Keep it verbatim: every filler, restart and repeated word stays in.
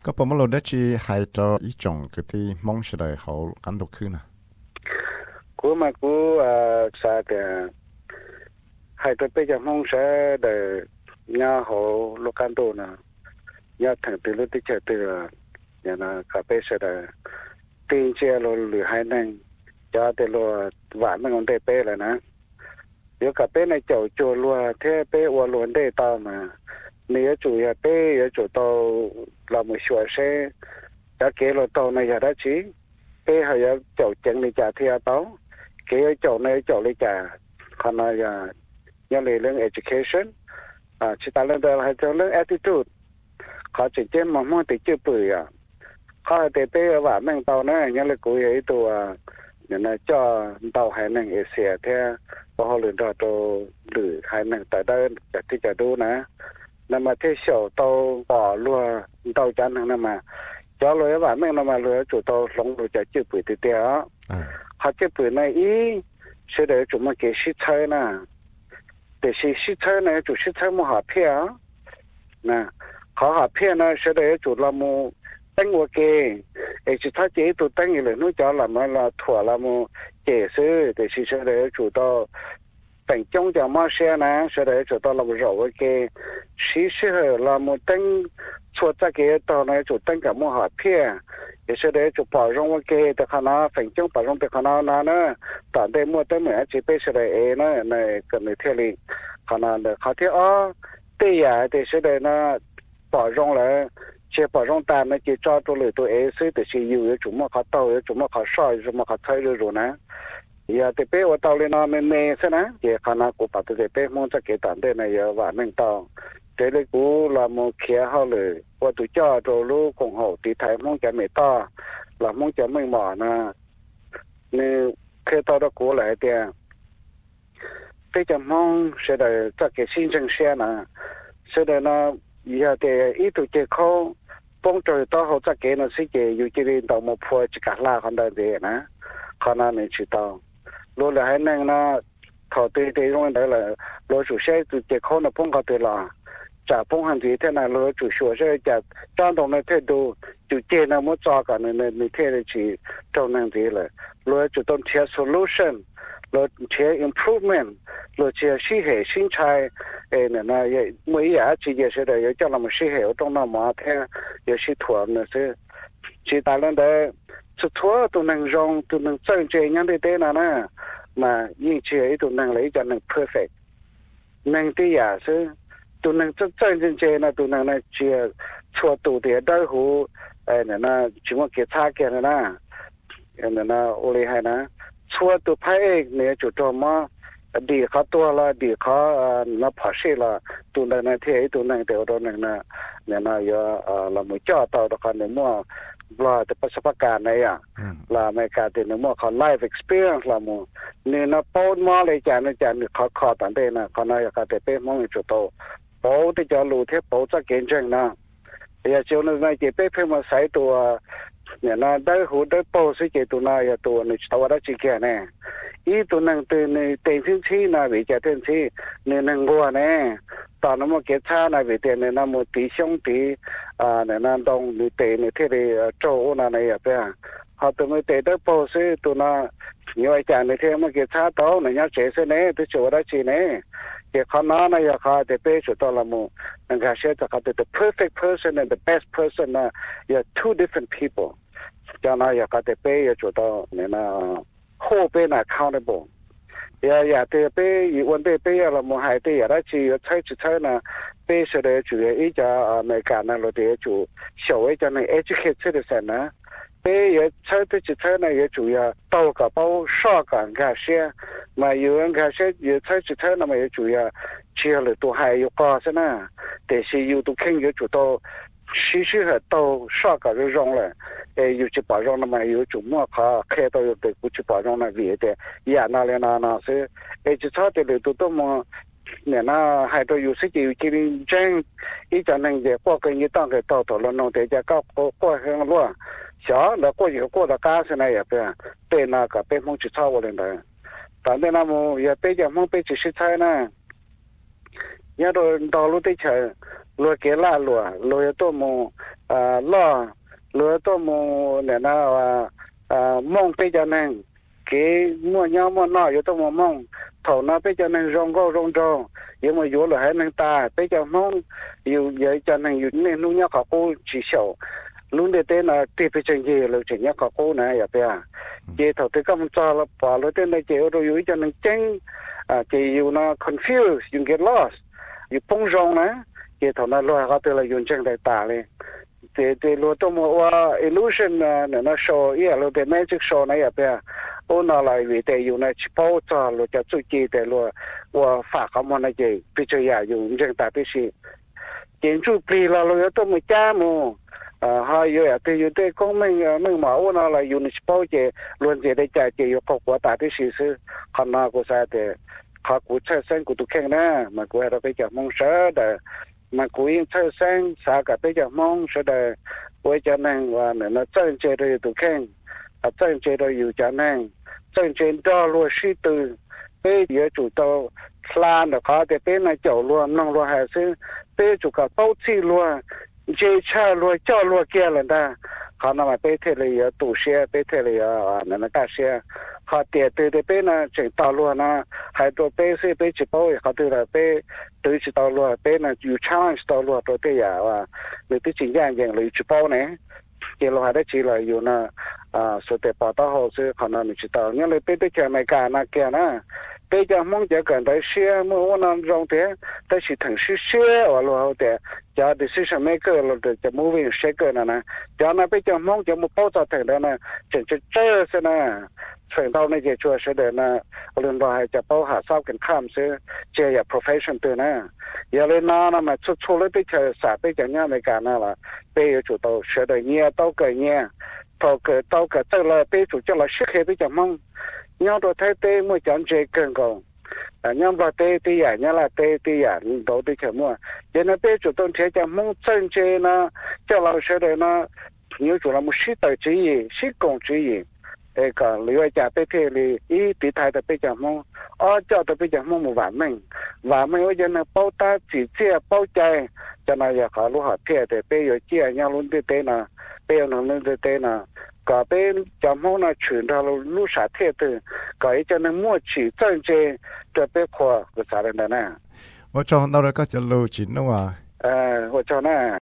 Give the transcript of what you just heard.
ก็ประมาณเราได้ชีหายตัวอีจงคือที่มองเฉยเขากันตกขึ้นนะกูมากูอ่าสาแต่หายตัวไปจากมองเฉยเดี๋ยวเนี่ยเขาลูกกันตัวนะเนี่ยถึงตีลูกที่เจอตัวเนี่ยนะกับไปเฉยตีเจอเราหรือหายนั่งจะแต่เราหวานมันคงได้ไปเลยนะเดี๋ยวกับไปในเจ้าโจลัวเท่ไปวัวล้วนได้ต่อมาเนี่ยจุยไปเนี่ยจุดโตเราไม่ชัวร์เช่จะเกี่ยวโตในยาได้ชีไปหายเจ้าจังในจ่าเทียโตเกี่ยวเจ้าในเจ้าในจ่าขณะยายังเรื่อง education อ่าชิตาเรื่องเดิมให้เจ้าเรื่อง attitude เขาจะเจ้ามันมั่วติดจื้อปื่อยอ่ะเขาจะไปว่าแม่งโตนะยังเลยกูยังตัวเนี่ยนะเจ้าโตให้นั่งเอเชียแท้พอเขาเรียนต่อโตหรือให้นั่งแต่ได้จากที่จะดูนะนั่นมาที่เฉียวโตป่อรัวโตจันทร์นั่นมาเจ้าเลยว่าแม่งนั่นมาเลยจุดโตหลงดูจะจื้อปื่อยติดเดียวเขาจื้อปื่อยในอีเสด็จจุดมาเกี่ยชิดเชยนะแต่ชิชิดเชยนะจุดชิดเชยมันหาเพี้ยนะเขาหาเพี้ยนะเสด็จจุดละมูตั้งวัวเกไอ้จุดท่าเจตัวตั้งอยู่เลยนู้นเจ้าละมันละถั่วละมูเจซื้อแต่ชิเสด็จจุดโตแต่งจงจะมาเสียนะเสด็จจุดโตละมูรอวัวเกชิเสด็จละมูตั้งชัวจะเกตอนนั้นจุดตั้งกับมูหาเพี้ย也是的，就保证我给的可能，反正保证的可能那呢，当代末的每几辈是的哎呢，那个那天里，可能的好听啊，对呀，的是的呢，保证了，这保证单呢就抓住了都哎，所以的是有有怎么好到，有怎么好少，有怎么好菜这种呢？也得被我到了那没没是呢，也可能我把这个被蒙着给当代呢也晚能到。这里古那么看好了，我都叫着路公好的台梦就没到，那梦就没嘛呢。你看到的过来的，这个梦是的，这个新城县呢，是的呢，以后的一度接口，帮助到后这个呢是个有这里到么破这个拉看到的呢，可能你知道，如果还能呢，他对对用的了，罗主些就接口呢帮到对了。จากพงหันทีเท่านั้นเราจุดชัวร์ใช่จากจ้างตรงนั้นเท่าดูจุดเจนมั่วจอกันในในเท่าที่ตรงนั้นทีเลยเราจุดต้องเชื่อ solution เราเชื่อ improvement เราเชื่อชี้เหตุชี้ใช้เอ็นนะยังไม่อยากชี้เฉยๆยังจะเราไม่ชี้เหตุตรงนั้นมาแท้ยังชี้ถั่วนั่นสิชี้ตาเรื่องใดสุดทั่วตัวหนึ่งรองตัวหนึ่งจังเจยังได้เต้นนะนะมายิ่งเชื่อตัวหนึ่งเลยจะหนึ่ง perfect หนึ่งที่อยากซื้อตัวนึงจะ真真正นะตัวนึงนะเชื่อชัวตัวเดียวได้หูเออเนี่ยนะจิมว่าเกี่ยช้าเกี่ยนะนะเออเนี่ยนะโอเลยให้นะชัวตัวพระเอกเนี่ยจุดตัวมาดีเขาตัวละดีเขาเอ่อนับผ่าเสียละตัวนึงนะเที่ยวตัวนึงเดียวตัวนึงนะเนี่ยนะอย่าเอ่อเราไม่จ่อต่อตะกันเนี่ยมั่วว่าแต่ประสบการณ์เนี่ยเราไม่การแต่เนี่ยมั่วเขา life experience ละมั่วเนี่ยนะป้อนมาเลยจานเนี่ยจานเนี่ยเขาขอตันเดนะเขาเนี่ยการแต่เป็นมั่งจุดโต保的叫路铁保在见证呢，也就那那这被偏嘛晒多，เนี่ยนะได้หูได้โปสิเจตุนาอย่าตัวในตัวได้จีแก่แน่อีตัวนึงตัวในเต็งที่ที่นะวิจารณ์ที่เนี่ยนึงบัวแน่ตอนนั้นมันเกิดชาในวิเตเนี่ยนะมันตีช่องตีอ่าเนี่ยนะตรงในเตในที่เรียโจนั่นเนี่ยเพื่อเขาตัวไม่เตได้โปสิตัวน่ะอยู่อาจารย์ในที่มันเกิดชาโตเนี่ยยังเฉยเสน่ตัวโจได้จีเน่เกี่ยวกับนั้นนะอยากเขาจะเป็นจุดต่อละมูนั่นก็เชื่อจะเขาจะ the perfect person and the best person นะ you're two different people จากนั้นอยากเขาจะเป็นจุดต่อเนี่ยนะ hold เป็น accountable อยากอยากจะเป็นอยู่วันเดียวเป็นละมูหายที่อยากได้ชีวิตใช้ชีวิตนะเป็นสุดเลยจุดอีจะอเมริกันนะเราเดี๋ยวจุด小一จะใน educate citizen นะเป็นอยากใช้ที่ชีวิตนะอยากจุดอยากโตกับเขาสอนกันกันเสียมาอยู่กันกันเสียอยากใช้ชีวิตนะมาอยากจุดอยากเชื่อเลยตัวหายอยู่ก่อนใช่ไหมแต่是有ตัวแข็งอยู่จุดโต其实很都上个就用了，诶，有去保障的嘛，有周末卡开到有的过去保障那别的，也那里那那是，诶，就差的了都多么，เนี่ยนะให้ตัวอยู่สิจิอยู่จีนแจ้งอีจันนึงจะ过跟一当给到头了，弄得家搞过过很乱，小那过一个过到家是那也不，对那个被风去超过了的，但是那么也被讲风被去洗菜呢。也都道路的车， lúa kia là lúa lúa tôi mua à lo lúa tôi mua này nó à à mong bây giờ này cái mua nhau mua nọ yo tôi mua mong thầu nó bây giờ này rong go rong rong nhưng mà yo là hai năng ta bây giờ mong yo yo cho nên yo nên nu nhau cô chỉ sầu luôn để tên là tiếp về chuyện gì là chuyện nhau cô này vậy à vậy thầu tôi cầm cho là bỏ rồi tên này chỉ rồi yo cho nên tranh à chỉ yo nó confused you get lost you bông rong nè vậy thầu nó lo họ tôi là yo tranh đại ta lên thì thì lo tôi mua illusion nè nó show yeah lo cái magic show này vậy à ô nó lại vì thế dùng này chỉ bảo cho lo cho chú chỉ để lo và phá cái món này gì bây giờ ya dùng những ta biết gì kiến trúc bì là lo tôi mới cha mù à hay rồi thì dùng thế con mình mình mà ô nó lại dùng chỉ bảo chứ luôn gì để trả chỉ có có quả ta biết gì sự còn nó có sao thì họ cũng chơi sang cũng được khen nè mà cũng là bây giờ mong sợ để mà cũng yên chơi sang sao cả bây giờ mong sợ để bây giờ này và nó chơi chơi rồi được khen à chơi chơi rồiอยู่cho nên chân trên đó luôn sĩ từ bây giờ chủ tàu lan được có thể bên này chậu luôn nông luôn hay chứ bây chủ cả bao chi luôn chơi cha luôn cho luôn kia là ta họ nằm ở bên thế này tủ xe bên thế này à nên là ta xe họ tiệt từ từ bên này chuyển tàu luôn à hay đồ bên xe bên chỉ bao họ từ là bên từ chỉ tàu luôn bên nàyอยู่challenge tàu luôn rồi bây giờ à ngườiที่จริงอย่างอย่างเลยchỉ bao này cái lo hay đấy chỉ làอยู่na à số tiền bảo tao hồ sơ khả năng chỉ tao nhưng mà bây giờ này cả na kia na bây giờ mong giờ cần tới xe mà ông nó rong thế tới chỉ thằng xe xe ở lo thế giờ decision maker lo để moving shaker nè nè giờ na bây giờ mong giờ một bao giờ thằng đó nè chỉ chỉ chơi thế nè phần tao này chỉ cho sẽ để nè lần đó hayจะbao hạ sao cần khám sẽ chơi ya profession từ nè giờ lên na na mà chút chút lấy bây giờ xã bây giờ nhà này cả na là bây giờ chủ tao sẽ để nhẹ tao cái nhẹ tao cái tao cái tức là bây chủ cho là sức hệ bây giờ mong nhau tôi thấy tê mới chọn chơi cần cầu à nhau vào tê tê à nhau là tê tê à đầu tê chở mua cho nên bây chủ tôi thấy cho mong chân chơi nó cho là sẽ để nó nhiều chủ là một sĩ tài chỉ gì sĩ công chỉ gì để còn lý do trả bây thế thì ý tỷ thái tại bây giờ mong ở cho tại bây giờ mong một vạn mình và mình bây giờ là bao ta chỉ chia bao chạy cho nên giờ họ lúc họ thiệt thì bây giờ chia nhau luôn tê tê nè bây giờ nó luôn tê tê nè cả bên chăm họ là chuyển ra lúc sát thiệt từ cái cho nên mua chỉ chân chơi cho bên khoa của xã này nè. 我做到了个就路线了哇。 呃，我做呢。